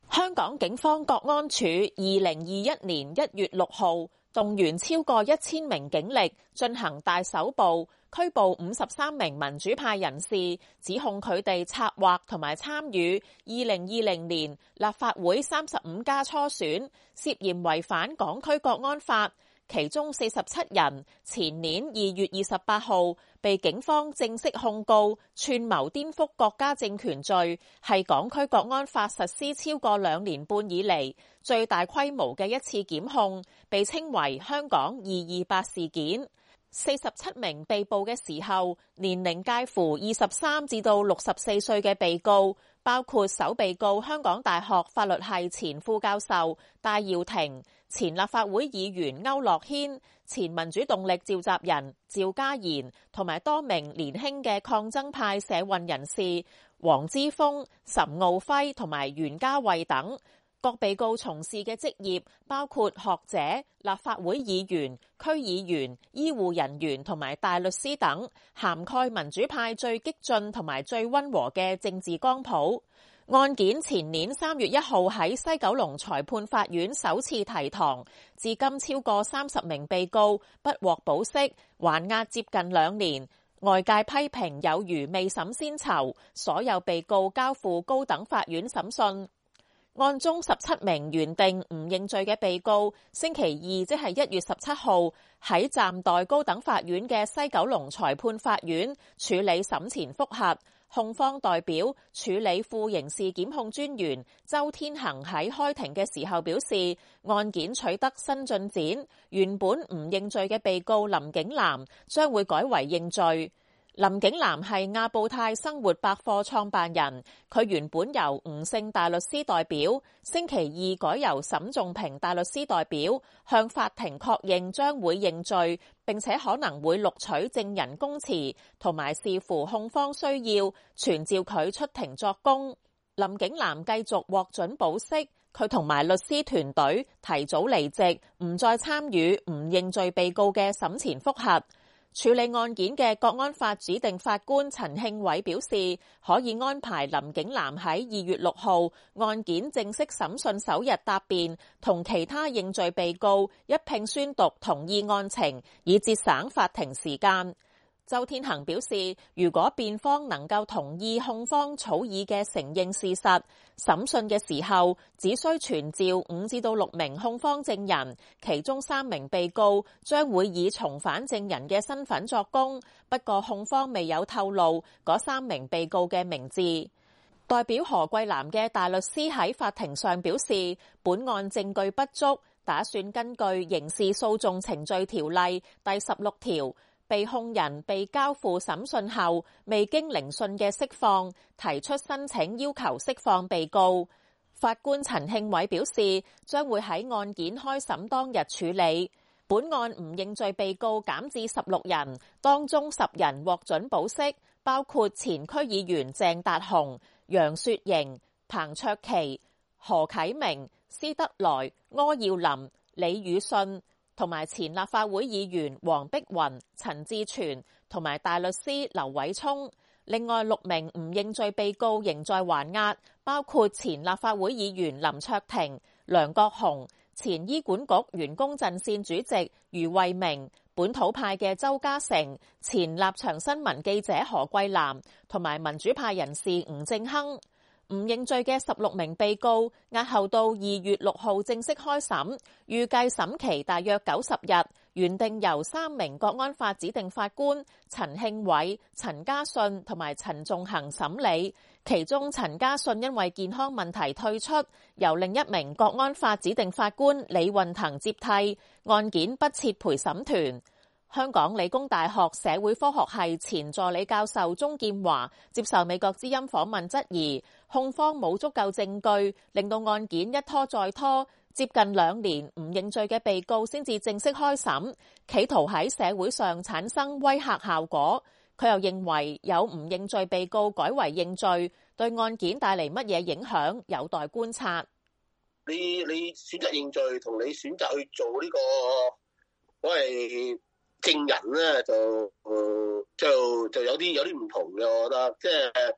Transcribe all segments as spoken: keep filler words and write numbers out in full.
香港警方國安處二零二一年一月六號動員超過一千名警力進行大搜捕，拘捕五十三名民主派人士，指控佢哋策劃同埋參與二零二零年立法會三十五家初選，涉嫌違反港區國安法。其中四十七人前年二月二十八號被警方正式控告串謀顛覆國家政權罪，係港區國安法實施超過兩年半以嚟最大規模嘅一次檢控，被稱為香港二二八事件。四十七名被捕嘅時候，年齡介乎二十三至到六十四歲嘅被告，包括首被告香港大學法律系前副教授戴耀廷、前立法會議員區諾軒、前民主動力召集人趙家賢同埋多名年輕嘅抗爭派社運人士黃之鋒、岑敖暉同埋袁嘉蔚等。各被告從事嘅職業包括學者、立法會議員、區議員、醫護人員同埋大律師等，涵蓋民主派最激進同埋最溫和嘅政治光譜。案件前年三月一號喺西九龍裁判法院首次提堂，至今超過三十名被告不獲保釋，還押接近兩年。外界批評有如未審先囚，所有被告交付高等法院審訊。案中十七名原定唔認罪嘅被告，星期二即係一月十七號喺暫代高等法院嘅西九龍裁判法院處理審前覆核。控方代表處理副刑事檢控專員周天行喺開庭嘅時候表示，案件取得新進展，原本唔認罪嘅被告林景南將會改為認罪。林景南係亞布泰生活百貨創辦人，佢原本由吳姓大律師代表，星期二改由沈仲平大律師代表，向法庭確認將會認罪，並且可能會錄取證人供詞，同埋視乎控方需要，傳召佢出庭作供。林景南繼續獲准保釋，佢同埋律師團隊提早離席，唔再參與唔認罪被告嘅審前覆核。處理案件嘅國安法指定法官陳慶偉表示，可以安排林景南喺二月六號案件正式審訊首日答辯，同其他認罪被告一併宣讀同意案情，以節省法庭時間。周天行表示，如果辯方能夠同意控方草擬嘅承認事實，審訊嘅時候只需傳召五至到六名控方證人，其中三名被告將會以從犯證人嘅身份作供，不過控方未有透露嗰三名被告嘅名字。代表何桂藍嘅大律師喺法庭上表示，本案證據不足，打算根據刑事訴訟程序條例第十六條，被控人被交付審訊後未經聆訊嘅釋放，提出申請要求釋放被告。法官陳慶偉表示，將會喺案件開審當日處理。本案唔認罪被告減至十六人，當中十人獲准保釋，包括前區議員鄭達鴻、楊雪盈、彭卓棋、何啟明、施德來、柯耀林、李宇信，同埋前立法會議員黃碧雲、陳志全同埋大律師劉偉聰。另外六名唔認罪被告仍在還押，包括前立法會議員林卓廷、梁國雄、前醫管局員工陣線主席余慧明、本土派嘅周家成、前立場新聞記者何桂藍同埋民主派人士吳正亨。唔認罪嘅十六名被告押後到二月六號正式開審，預計審期大約九十日，原定由三名國安法指定法官陳慶偉、陳家信同埋陳仲衡審理，其中陳家信因為健康問題退出，由另一名國安法指定法官李運騰接替，案件不設陪審團。香港理工大學社會科學系前助理教授鍾劍華接受美國之音訪問質疑，控方冇足夠證據，令到案件一拖再拖，接近兩年唔認罪嘅被告先至正式開審，企圖喺社會上產生威嚇效果。佢又認為有唔認罪被告改為認罪，對案件帶嚟乜嘢影響，有待觀察。 你你選擇認罪同你選擇去做呢個，我係證人咧就，誒就就有啲有啲唔同嘅，我覺得即係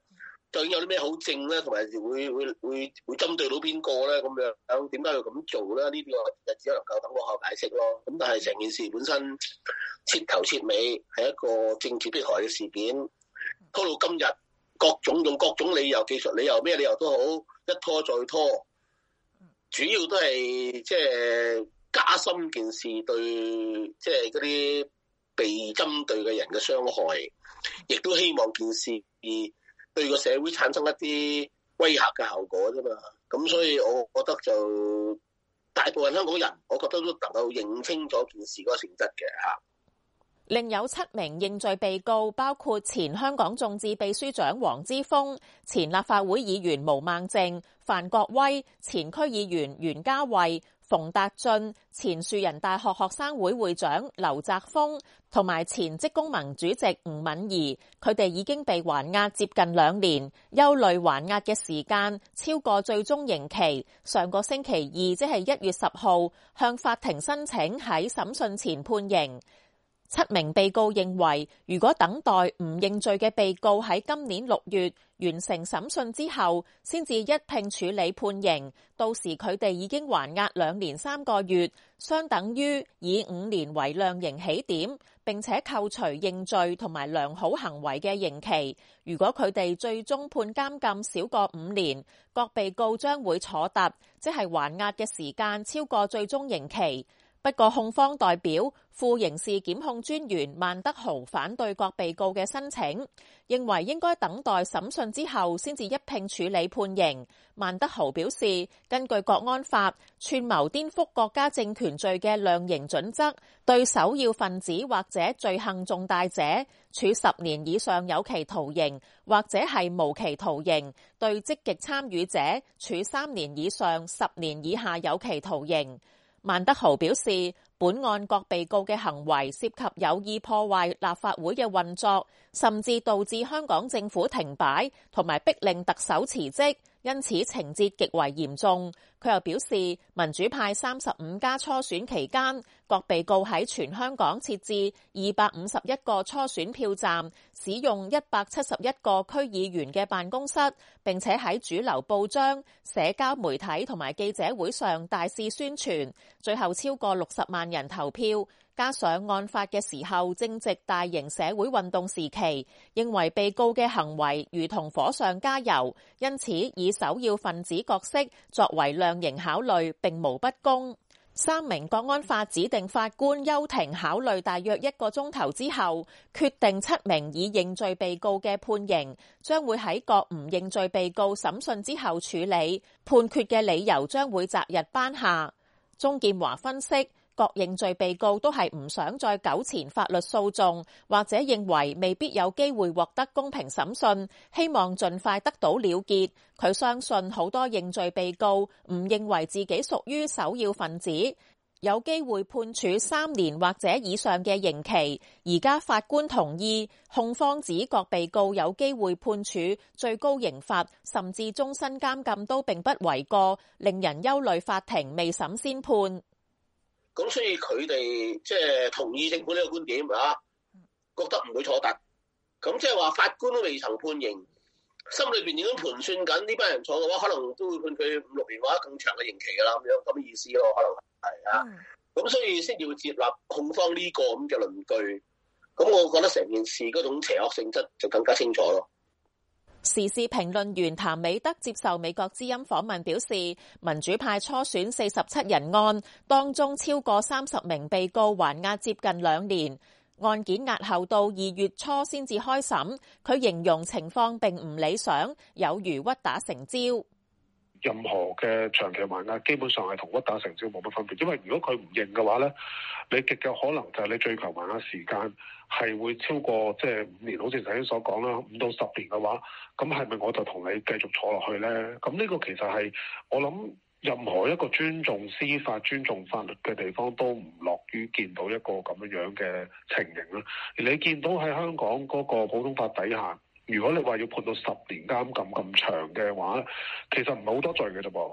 究竟有啲咩好證咧，同埋會會會會針對到邊個咧？咁樣點解要咁做咧？呢啲我就只能夠等我後解釋咯。咁但係成件事本身徹頭徹尾係一個政治迫害嘅事件，拖到今日，各種用各種理由、技術理由、咩理由都好，一拖再拖，主要都係即係加深件事對即係嗰啲被針對嘅人嘅傷害，亦都希望件事對個社會產生一啲威嚇嘅效果啫嘛。咁所以我覺得就大部分香港人，我覺得都能夠認清咗件事嗰個性質嘅嚇。 另有七名認罪被告，包括前香港眾志秘書長黃之鋒、前立法會議員毛孟靜、范國威、前區議員袁嘉蔚、馮達俊、前樹人大學學生會會長劉澤鋒同埋前職工盟主席吳敏儀，佢哋已經被還押接近兩年，憂慮還押嘅時間超過最終刑期。上個星期二，即係一月十號，向法庭申請喺審訊前判刑。七名被告認為，如果等待唔認罪嘅被告喺今年六月完成審訊之後，先至一併處理判刑，到時佢哋已經還押兩年三個月，相等於以五年為量刑起點，並且扣除認罪同埋良好行為嘅刑期。如果佢哋最終判監禁少過五年，各被告將會坐突，即係還押嘅時間超過最終刑期。不過控方代表副刑事檢控專員萬德豪反對各被告嘅申請，認為應該等待審訊之後先至一併處理判刑。萬德豪表示，根據國安法，串謀顛覆國家政權罪嘅量刑準則，對首要分子或者罪行重大者，處十年以上有期徒刑，或者係無期徒刑；對積極參與者，處三年以上十年以下有期徒刑。萬德豪表示，本案各被告嘅行為涉及有意破壞立法會嘅運作，甚至導致香港政府停擺，同埋逼令特首辭職，因此情節極為嚴重。佢又表示，民主派三十五家初選期間，各被告喺全香港設置二百五十一個初選票站，使用一百七十一個區議員嘅辦公室，並且喺主流報章、社交媒體同埋記者會上大肆宣傳，最後超過六十萬人投票。加上案發嘅時候正值大型社會運動時期，認為被告嘅行為如同火上加油，因此以首要分子角色作為量刑考慮並無不公。三名國安法指定法官休庭考慮大約一個鐘頭之後，決定七名已認罪被告嘅判刑將會喺各唔認罪被告審訊之後處理，判決嘅理由將會擇日頒下。鍾劍華分析，各認罪被告都係唔想再糾纏法律訴訟，或者認為未必有機會獲得公平審訊，希望盡快得到了結。佢相信好多認罪被告唔認為自己屬於首要分子，有機會判處三年或者以上嘅刑期。而家法官同意，控方指各被告有機會判處最高刑罰，甚至終身監禁都並不為過，令人憂慮法庭未審先判。 咁所以佢哋即係同意政府呢個觀點啊，覺得唔會坐突。咁即係話法官都未曾判刑，心裏邊已經盤算緊呢班人坐嘅話，可能都會判佢五六年或者更長嘅刑期噶啦，咁樣咁嘅意思咯，可能係啊。咁、嗯、所以先要接納控方呢個咁嘅論據。咁我覺得成件事嗰種邪惡性質就更加清楚咯。 時事評論員譚美德接受美國之音訪問表示，民主派初選四十七人案當中超過三十名被告還押接近兩年，案件押後到二月初先至開審。佢形容情況並唔理想，有如屈打成招。 任何嘅長期還押基本上係同屈打成招冇乜分別，因為如果佢唔認嘅話咧，你極有可能就係你最強還押時間係會超過即係五年，好似頭先所講啦，五到十年嘅話，咁係咪我就同你繼續坐落去咧？咁呢個其實係我諗任何一個尊重司法、尊重法律嘅地方都唔樂於見到一個咁樣樣嘅情形啦。而你見到喺香港嗰個普通法底下，如果你話要判到十年監禁咁長嘅話，其實唔係好多罪嘅啫噃。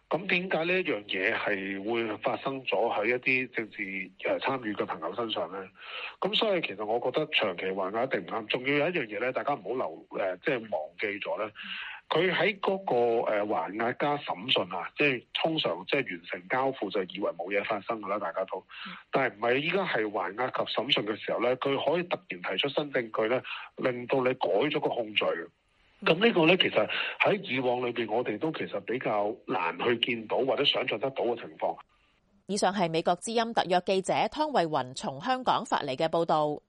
咁點解呢一樣嘢係會發生咗喺一啲政治誒參與嘅朋友身上咧？咁所以其實我覺得長期還押一定唔啱。仲要有一樣嘢咧，大家唔好留誒，即係忘記咗咧。佢喺嗰個誒還押加審訊啊，即係通常即係完成交付就以為冇嘢發生㗎啦，大家都。但係唔係，依家係還押及審訊嘅時候咧，佢可以突然提出新證據咧，令到你改咗個控罪。咁呢個咧，其實喺以往裏邊，我哋都其實比較難去見到或者想像得到嘅情況。 以上係美國之音特約記者湯慧雲從香港發嚟嘅報導。